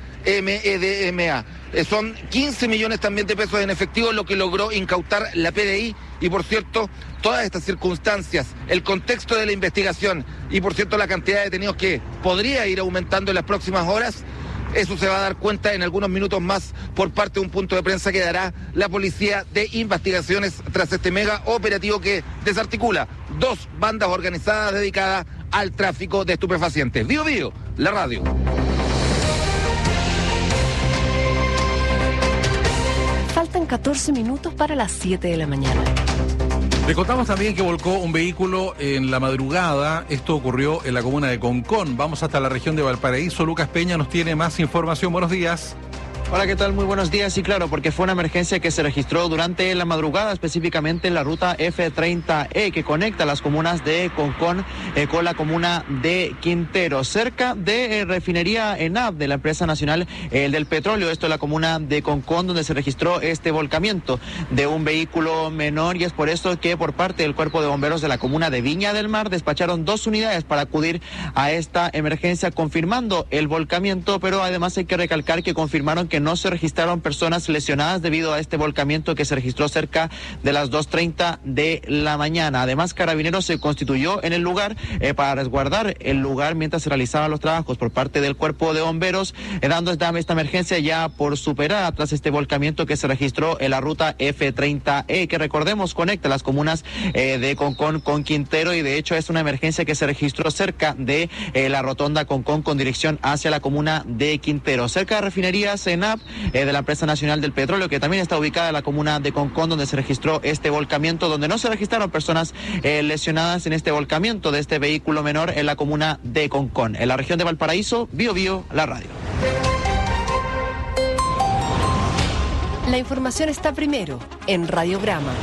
MEDMA. Son 15 millones también de pesos en efectivo lo que logró incautar la PDI. Y por cierto, todas estas circunstancias, el contexto de la investigación y por cierto la cantidad de detenidos que podría ir aumentando en las próximas horas, eso se va a dar cuenta en algunos minutos más por parte de un punto de prensa que dará la Policía de Investigaciones tras este mega operativo que desarticula 2 bandas organizadas dedicadas al tráfico de estupefacientes. Bío Bío, la radio. Faltan 14 minutos para las 7 de la mañana. Le contamos también que volcó un vehículo en la madrugada. Esto ocurrió en la comuna de Concón. Vamos hasta la región de Valparaíso. Lucas Peña nos tiene más información. Buenos días. Hola, ¿qué tal? Muy buenos días. Sí, claro, porque fue una emergencia que se registró durante la madrugada, específicamente en la ruta F30E, que conecta las comunas de Concón con la comuna de Quintero, cerca de refinería ENAP de la empresa nacional del petróleo. Esto es la comuna de Concón, donde se registró este volcamiento de un vehículo menor, y es por eso que por parte del Cuerpo de Bomberos de la comuna de Viña del Mar despacharon 2 unidades para acudir a esta emergencia, confirmando el volcamiento, pero además hay que recalcar que confirmaron que no se registraron personas lesionadas debido a este volcamiento que se registró cerca de las 2:30 de la mañana. Además, Carabineros se constituyó en el lugar para resguardar el lugar mientras se realizaban los trabajos por parte del Cuerpo de Bomberos, dando esta emergencia ya por superada tras este volcamiento que se registró en la ruta F30E, que recordemos conecta las comunas de Concón con Quintero, y de hecho es una emergencia que se registró cerca de la rotonda Concón con dirección hacia la comuna de Quintero, cerca de refinerías ENAP de la empresa nacional del petróleo, que también está ubicada en la comuna de Concón, donde se registró este volcamiento, donde no se registraron personas lesionadas en este volcamiento de este vehículo menor en la comuna de Concón. En la región de Valparaíso, Bío Bío, la radio. La información está primero en Radiograma.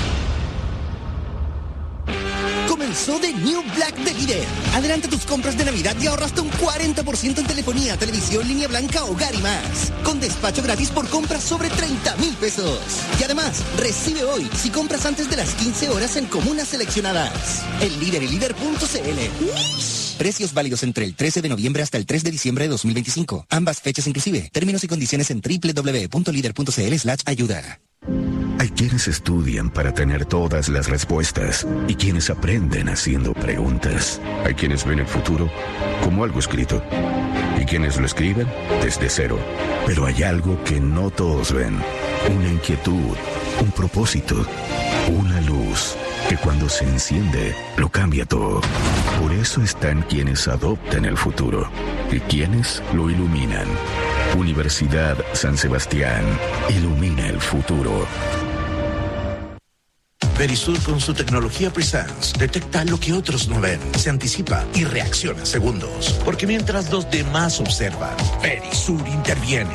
Comenzó The New Black de Líder. Adelanta tus compras de Navidad y ahorra hasta un 40% en telefonía, televisión, línea blanca, hogar y más. Con despacho gratis por compras sobre 30,000 pesos. Y además, recibe hoy si compras antes de las 15 horas en comunas seleccionadas. El Líder y líder.cl. Precios válidos entre el 13 de noviembre hasta el 3 de diciembre de 2025. Ambas fechas inclusive. Términos y condiciones en www.lider.cl/ayuda. Hay quienes estudian para tener todas las respuestas y quienes aprenden haciendo preguntas. Hay quienes ven el futuro como algo escrito y quienes lo escriben desde cero. Pero hay algo que no todos ven. Una inquietud, un propósito, una luz que cuando se enciende lo cambia todo. Por eso están quienes adoptan el futuro y quienes lo iluminan. Universidad San Sebastián ilumina el futuro. Verisur, con su tecnología Presence, detecta lo que otros no ven, se anticipa y reacciona en segundos. Porque mientras los demás observan, Verisur interviene.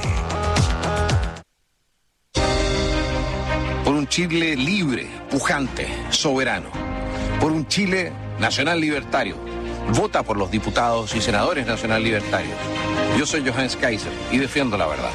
Por un Chile libre, pujante, soberano. Por un Chile nacional libertario. Vota por los diputados y senadores nacional libertarios. Yo soy Johannes Kaiser y defiendo la verdad.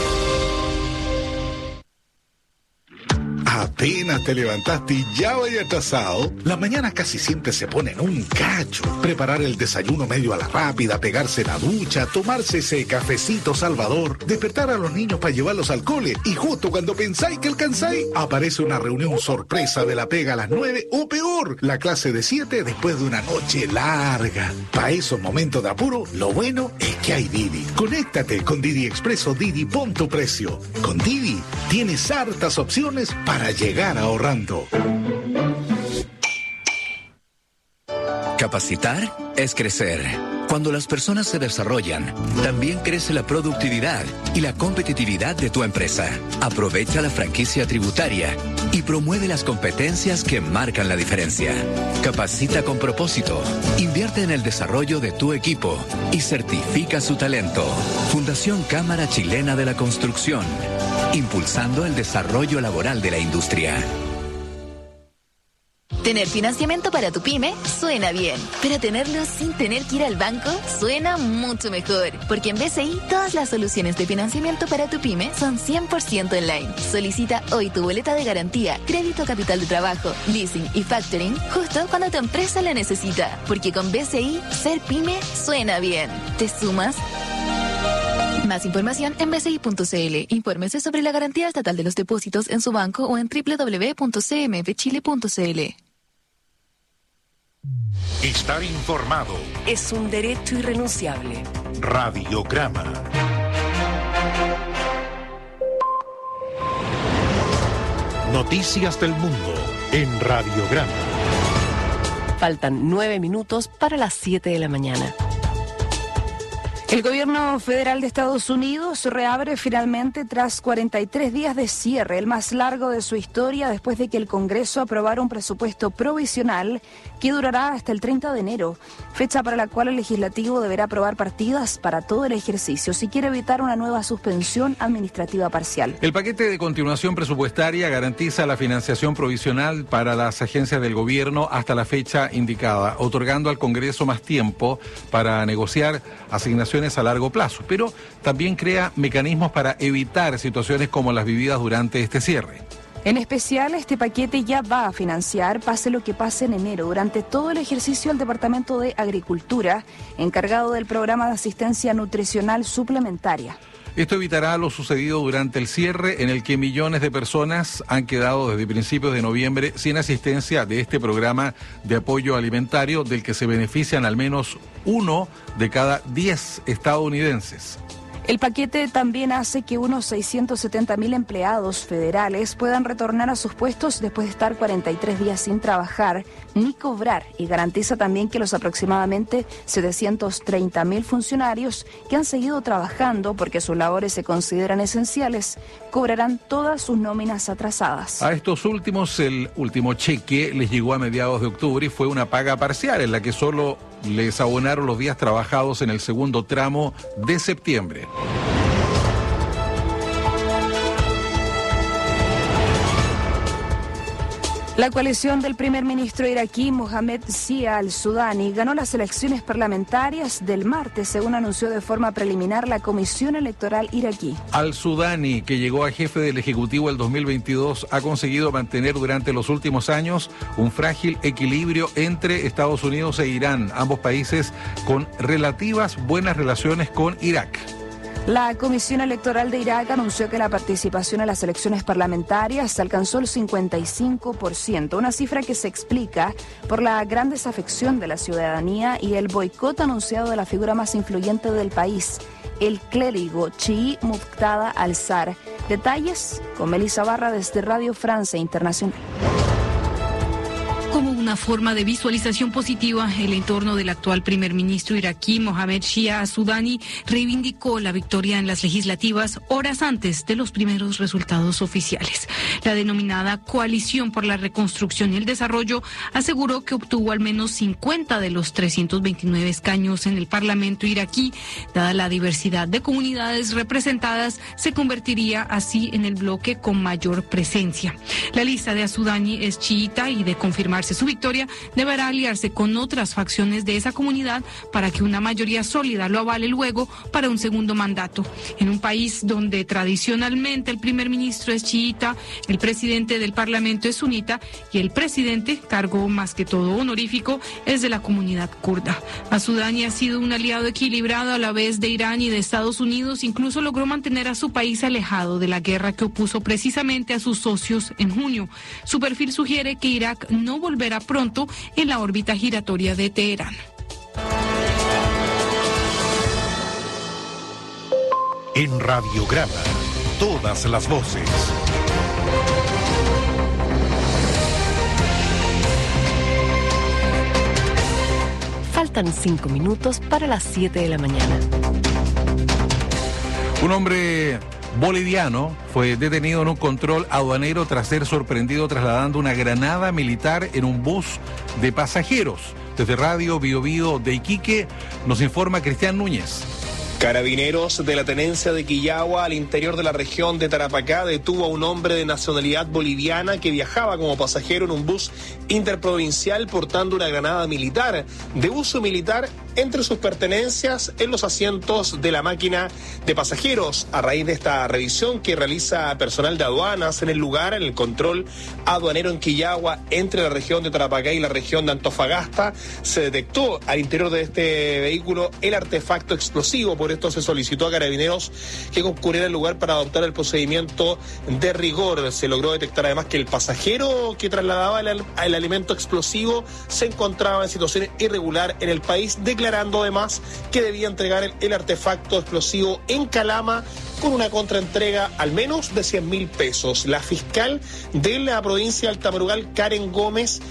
Apenas te levantaste y ya vaya atrasado. Las mañanas casi siempre se ponen un cacho. Preparar el desayuno medio a la rápida, pegarse la ducha, tomarse ese cafecito salvador, despertar a los niños para llevarlos al cole y justo cuando pensáis que alcanzáis, aparece una reunión sorpresa de la pega a las 9 o peor, la clase de 7 después de una noche larga. Para esos momentos de apuro, lo bueno es que hay Didi. Conéctate con Didi Expreso Didi, pon tu precio. Con Didi tienes hartas opciones para llegar ahorrando. Capacitar es crecer. Cuando las personas se desarrollan, también crece la productividad y la competitividad de tu empresa. Aprovecha la franquicia tributaria y promueve las competencias que marcan la diferencia. Capacita con propósito, invierte en el desarrollo de tu equipo y certifica su talento. Fundación Cámara Chilena de la Construcción, impulsando el desarrollo laboral de la industria. Tener financiamiento para tu pyme suena bien, pero tenerlo sin tener que ir al banco suena mucho mejor, porque en BCI todas las soluciones de financiamiento para tu pyme son 100% online. Solicita hoy tu boleta de garantía, crédito capital de trabajo, leasing y factoring justo cuando tu empresa la necesita, porque con BCI ser pyme suena bien. ¿Te sumas? Más información en bci.cl. Infórmese sobre la garantía estatal de los depósitos en su banco o en www.cmfchile.cl. Estar informado es un derecho irrenunciable. Radiograma. Noticias del mundo en Radiograma. Faltan 9 minutos para las 7 de la mañana. El gobierno federal de Estados Unidos reabre finalmente tras 43 días de cierre, el más largo de su historia después de que el Congreso aprobara un presupuesto provisional que durará hasta el 30 de enero, fecha para la cual el legislativo deberá aprobar partidas para todo el ejercicio si quiere evitar una nueva suspensión administrativa parcial. El paquete de continuación presupuestaria garantiza la financiación provisional para las agencias del gobierno hasta la fecha indicada, otorgando al Congreso más tiempo para negociar asignaciones a largo plazo, pero también crea mecanismos para evitar situaciones como las vividas durante este cierre. En especial, este paquete ya va a financiar, pase lo que pase en enero, durante todo el ejercicio al Departamento de Agricultura, encargado del programa de asistencia nutricional suplementaria. Esto evitará lo sucedido durante el cierre, en el que millones de personas han quedado desde principios de noviembre sin asistencia de este programa de apoyo alimentario, del que se benefician al menos 1 de cada 10 estadounidenses. El paquete también hace que unos 670.000 empleados federales puedan retornar a sus puestos después de estar 43 días sin trabajar ni cobrar, y garantiza también que los aproximadamente 730.000 funcionarios que han seguido trabajando porque sus labores se consideran esenciales cobrarán todas sus nóminas atrasadas. A estos últimos, el último cheque les llegó a mediados de octubre y fue una paga parcial en la que solo les abonaron los días trabajados en el segundo tramo de septiembre. La coalición del primer ministro iraquí Mohamed Zia al-Sudani ganó las elecciones parlamentarias del martes, según anunció de forma preliminar la Comisión Electoral iraquí. Al-Sudani, que llegó a jefe del Ejecutivo el 2022, ha conseguido mantener durante los últimos años un frágil equilibrio entre Estados Unidos e Irán, ambos países con relativas buenas relaciones con Irak. La Comisión Electoral de Irak anunció que la participación en las elecciones parlamentarias alcanzó el 55%, una cifra que se explica por la gran desafección de la ciudadanía y el boicot anunciado de la figura más influyente del país, el clérigo chií Muqtada al-Sadr. Detalles con Melissa Barra desde Radio Francia Internacional. Como una forma de visualización positiva, el entorno del actual primer ministro iraquí Mohamed Shia Asudani reivindicó la victoria en las legislativas horas antes de los primeros resultados oficiales. La denominada Coalición por la Reconstrucción y el Desarrollo aseguró que obtuvo al menos 50 de los 329 escaños en el Parlamento iraquí. Dada la diversidad de comunidades representadas, se convertiría así en el bloque con mayor presencia. La lista de Asudani es chiita y, de confirmarse su victoria, deberá aliarse con otras facciones de esa comunidad para que una mayoría sólida lo avale luego para un segundo mandato. En un país donde tradicionalmente el primer ministro es chiita, el presidente del Parlamento es sunita y el presidente, cargo más que todo honorífico, es de la comunidad kurda. Asudani ha sido un aliado equilibrado a la vez de Irán y de Estados Unidos, incluso logró mantener a su país alejado de la guerra que opuso precisamente a sus socios en junio. Su perfil sugiere que Irak no volverá pronto en la órbita giratoria de Teherán. En Radiograma, todas las voces. Faltan 5 minutos para las 7 de la mañana. Un hombre boliviano fue detenido en un control aduanero tras ser sorprendido trasladando una granada militar en un bus de pasajeros. Desde Radio Bio Bio de Iquique nos informa Cristian Núñez. Carabineros de la tenencia de Quillagua, al interior de la región de Tarapacá, detuvo a un hombre de nacionalidad boliviana que viajaba como pasajero en un bus interprovincial portando una granada militar de uso militar entre sus pertenencias en los asientos de la máquina de pasajeros. A raíz de esta revisión que realiza personal de aduanas en el lugar, en el control aduanero en Quillagua, entre la región de Tarapacá y la región de Antofagasta, se detectó al interior de este vehículo el artefacto explosivo. Por esto se solicitó a Carabineros que concurriera al lugar para adoptar el procedimiento de rigor. Se logró detectar además que el pasajero que trasladaba el alimento explosivo se encontraba en situación irregular en el país, declarando además que debía entregar el artefacto explosivo en Calama con una contraentrega al menos de 100.000 pesos. La fiscal de la provincia de Altamurugal, Karen Gómez,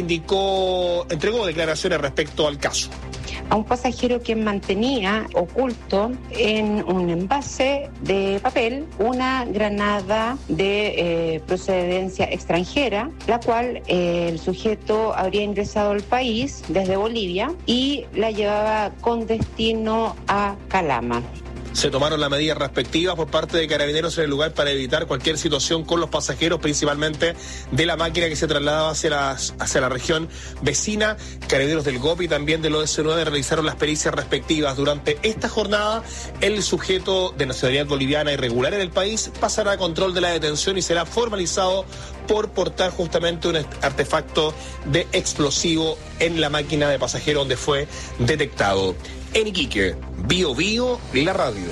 entregó declaraciones respecto al caso. A un pasajero que mantenía oculto en un envase de papel una granada de procedencia extranjera, la cual el sujeto habría ingresado al país desde Bolivia y la llevaba con destino a Calama. Se tomaron las medidas respectivas por parte de Carabineros en el lugar para evitar cualquier situación con los pasajeros, principalmente de la máquina que se trasladaba hacia la región vecina. Carabineros del GOP y también del ODS-9 realizaron las pericias respectivas. Durante esta jornada, el sujeto de nacionalidad boliviana irregular en el país pasará a control de la detención y será formalizado por portar justamente un artefacto de explosivo en la máquina de pasajeros donde fue detectado. En Iquique, Bio Bio, la radio.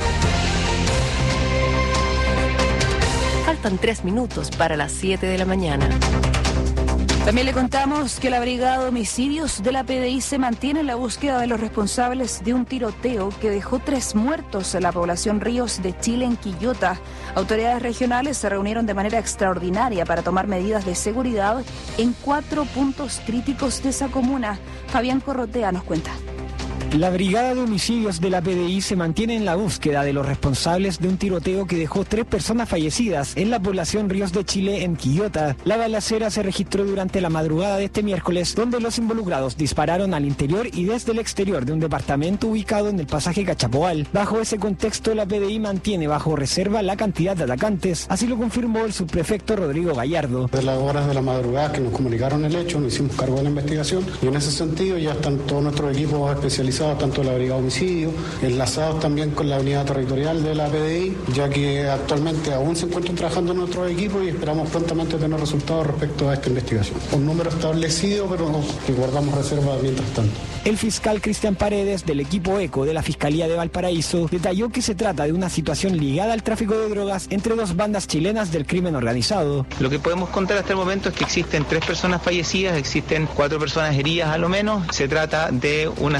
Faltan 3 minutos para las 7 de la mañana. También le contamos que la Brigada de Homicidios de la PDI se mantiene en la búsqueda de los responsables de un tiroteo que dejó 3 muertos en la población Ríos de Chile, en Quillota. Autoridades regionales se reunieron de manera extraordinaria para tomar medidas de seguridad en 4 puntos críticos de esa comuna. Fabián Corrotea nos cuenta. La Brigada de Homicidios de la PDI se mantiene en la búsqueda de los responsables de un tiroteo que dejó 3 personas fallecidas en la población Ríos de Chile, en Quillota. La balacera se registró durante la madrugada de este miércoles, donde los involucrados dispararon al interior y desde el exterior de un departamento ubicado en el pasaje Cachapoal. Bajo ese contexto, la PDI mantiene bajo reserva la cantidad de atacantes, así lo confirmó el subprefecto Rodrigo Gallardo. De las horas de la madrugada que nos comunicaron el hecho, nos hicimos cargo de la investigación y en ese sentido ya están todos nuestros equipos especializados, tanto la Brigada de Homicidio, enlazados también con la unidad territorial de la PDI, ya que actualmente aún se encuentran trabajando nuestros equipos y esperamos prontamente tener resultados respecto a esta investigación. Un número establecido, pero que guardamos reserva mientras tanto. El fiscal Cristian Paredes, del equipo ECO de la Fiscalía de Valparaíso, detalló que se trata de una situación ligada al tráfico de drogas entre 2 bandas chilenas del crimen organizado. Lo que podemos contar hasta el momento es que existen 3 personas fallecidas, existen 4 personas heridas a lo menos. Se trata de una situación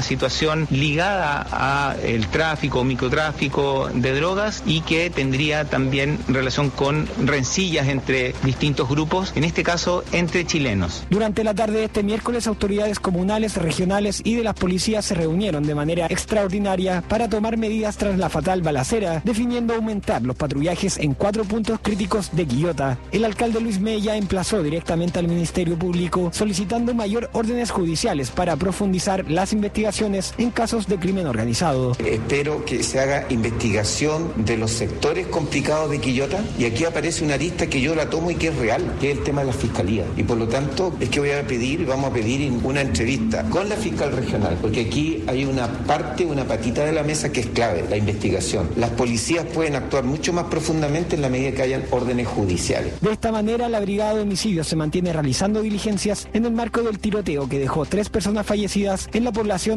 organización ligada a el tráfico o microtráfico de drogas y que tendría también relación con rencillas entre distintos grupos, en este caso entre chilenos. Durante la tarde de este miércoles, autoridades comunales, regionales y de las policías se reunieron de manera extraordinaria para tomar medidas tras la fatal balacera, definiendo aumentar los patrullajes en 4 puntos críticos de Quillota. El alcalde Luis Mella emplazó directamente al Ministerio Público solicitando mayor órdenes judiciales para profundizar las investigaciones en casos de crimen organizado. Espero que se haga investigación de los sectores complicados de Quillota, y aquí aparece una arista que yo la tomo y que es real, que es el tema de la fiscalía, y por lo tanto es que vamos a pedir una entrevista con la fiscal regional, porque aquí hay una patita de la mesa que es clave, la investigación. Las policías pueden actuar mucho más profundamente en la medida que hayan órdenes judiciales. De esta manera, la Brigada de Homicidios se mantiene realizando diligencias en el marco del tiroteo que dejó 3 personas fallecidas en la población